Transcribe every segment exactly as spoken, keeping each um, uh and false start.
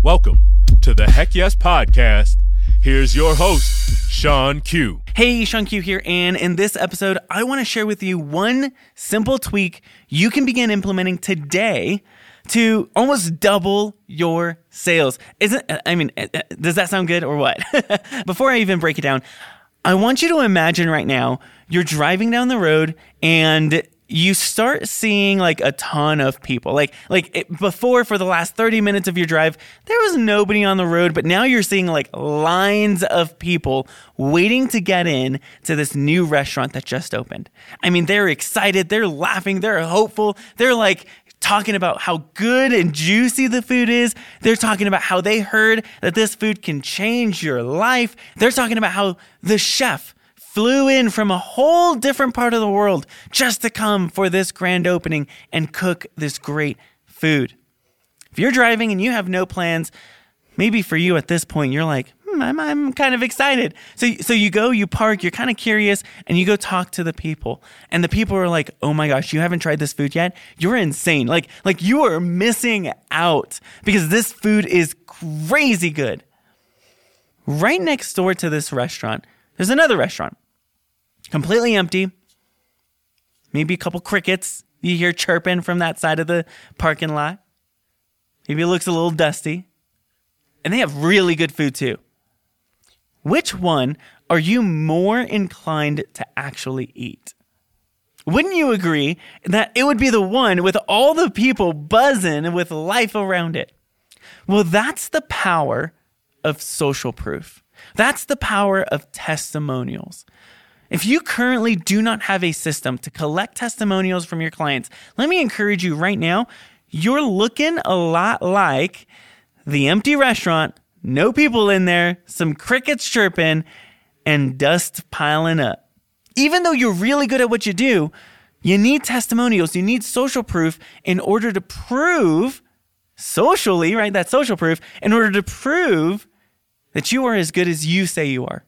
Welcome to the Heck Yes Podcast. Here's your host, Sean Q. Hey, Sean Q here, and in this episode, I want to share with you one simple tweak you can begin implementing today to almost double your sales. Isn't I mean, does that sound good or what? Before I even break it down, I want you to imagine right now you're driving down the road and you start seeing like a ton of people. Like like it, before, for the last thirty minutes of your drive, there was nobody on the road, but now you're seeing like lines of people waiting to get in to this new restaurant that just opened. I mean, they're excited, they're laughing, they're hopeful, they're like talking about how good and juicy the food is. They're talking about how they heard that this food can change your life. They're talking about how the chef flew in from a whole different part of the world just to come for this grand opening and cook this great food. If you're driving and you have no plans, maybe for you at this point, you're like, hmm, I'm, I'm kind of excited. So, so you go, you park, you're kind of curious, and you go talk to the people. And the people are like, oh my gosh, you haven't tried this food yet? You're insane. Like, like you are missing out because this food is crazy good. Right next door to this restaurant, there's another restaurant. Completely empty. Maybe a couple crickets you hear chirping from that side of the parking lot. Maybe it looks a little dusty. And they have really good food too. Which one are you more inclined to actually eat? Wouldn't you agree that it would be the one with all the people buzzing with life around it? Well, that's the power of social proof. That's the power of testimonials. If you currently do not have a system to collect testimonials from your clients, let me encourage you right now, you're looking a lot like the empty restaurant, no people in there, some crickets chirping, and dust piling up. Even though you're really good at what you do, you need testimonials, you need social proof in order to prove, socially, right, that's social proof, in order to prove that you are as good as you say you are.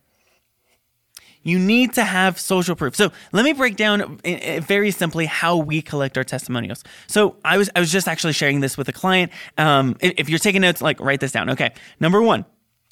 You need to have social proof. So let me break down very simply how we collect our testimonials. So I was I was just actually sharing this with a client. Um, if you're taking notes, like write this down. Okay. Number one,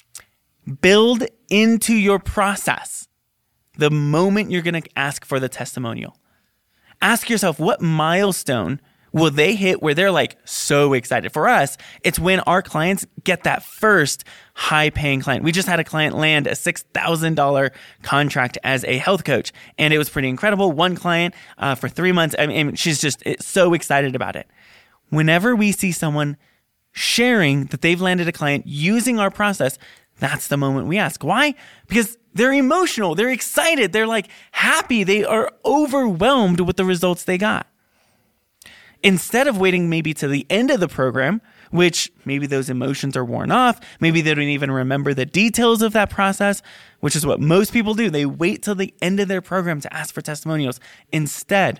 build into your process the moment you're going to ask for the testimonial. Ask yourself, what milestone will they hit where they're like so excited? For us, it's when our clients get that first high-paying client. We just had a client land a six thousand dollars contract as a health coach, and it was pretty incredible. One client uh, for three months. I mean, she's just so excited about it. Whenever we see someone sharing that they've landed a client using our process, that's the moment we ask. Why? Because they're emotional. They're excited. They're like happy. They are overwhelmed with the results they got. Instead of waiting maybe to the end of the program, which maybe those emotions are worn off, maybe they don't even remember the details of that process, which is what most people do. They wait till the end of their program to ask for testimonials. Instead,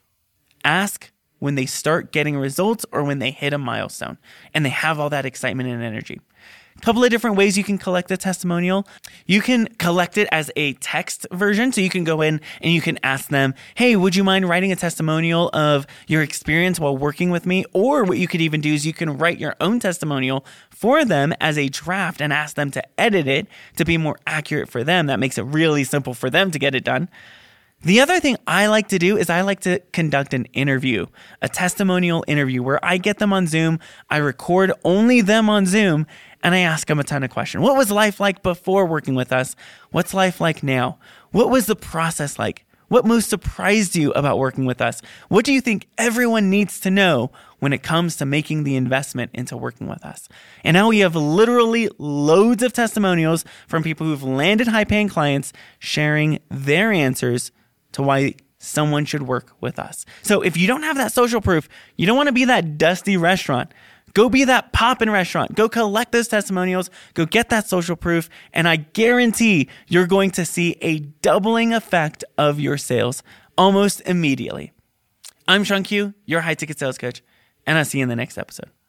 ask when they start getting results or when they hit a milestone and they have all that excitement and energy. A couple of different ways you can collect a testimonial. You can collect it as a text version. So you can go in and you can ask them, hey, would you mind writing a testimonial of your experience while working with me? Or what you could even do is you can write your own testimonial for them as a draft and ask them to edit it to be more accurate for them. That makes it really simple for them to get it done. The other thing I like to do is I like to conduct an interview, a testimonial interview where I get them on Zoom, I record only them on Zoom, and I ask them a ton of questions. What was life like before working with us? What's life like now? What was the process like? What most surprised you about working with us? What do you think everyone needs to know when it comes to making the investment into working with us? And now we have literally loads of testimonials from people who've landed high-paying clients sharing their answers to why someone should work with us. So if you don't have that social proof, you don't want to be that dusty restaurant. Go be that poppin' restaurant. Go collect those testimonials. Go get that social proof. And I guarantee you're going to see a doubling effect of your sales almost immediately. I'm Sean Q, your high ticket sales coach, and I'll see you in the next episode.